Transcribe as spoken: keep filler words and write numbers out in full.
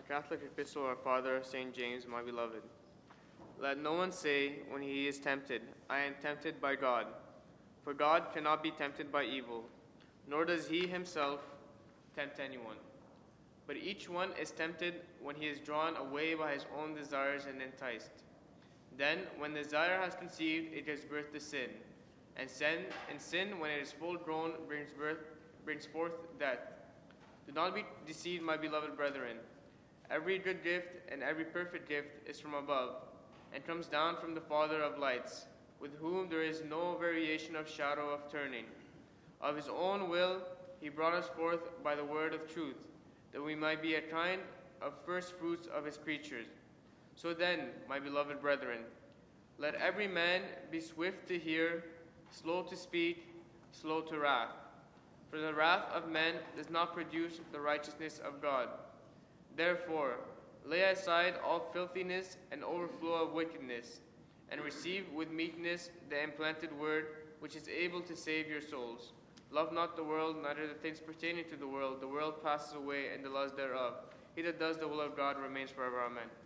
Catholic Epistle of our Father, Saint James, my beloved. Let no one say when he is tempted, I am tempted by God. For God cannot be tempted by evil, nor does he himself tempt anyone. But each one is tempted when he is drawn away by his own desires and enticed. Then, when desire has conceived, it gives birth to sin. And sin, and sin when it is full grown, brings, birth, brings forth death. Do not be deceived, my beloved brethren. Every good gift and every perfect gift is from above, and comes down from the Father of lights, with whom there is no variation of shadow of turning. Of his own will he brought us forth by the word of truth, that we might be a kind of first fruits of his creatures. So then, my beloved brethren, let every man be swift to hear, slow to speak, slow to wrath. For the wrath of men does not produce the righteousness of God. Therefore, lay aside all filthiness and overflow of wickedness, and receive with meekness the implanted word, which is able to save your souls. Love not the world, neither the things pertaining to the world. The world passes away, and the lust thereof. He that does the will of God remains forever. Amen.